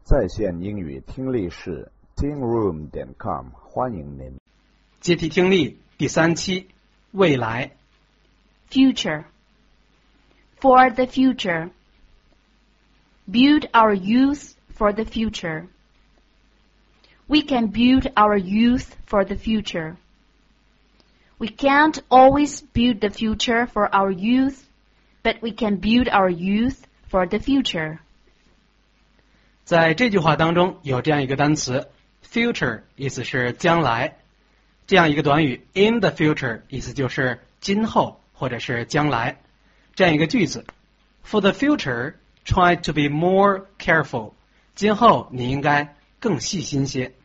在线英语听力室 tingroom.com 欢迎您。 阶梯听力第3期，未来。 Future. For the future. Build our youth for the future. We can build our youth for the future. We can't always build the future for our youth, but we can build our youth for the future. 在这句话当中有这样一个单词 future， 意思是将来，这样一个短语 in the future， 意思就是今后或者是将来，这样一个句子 For the future, try to be more careful， 今后你应该更细心些。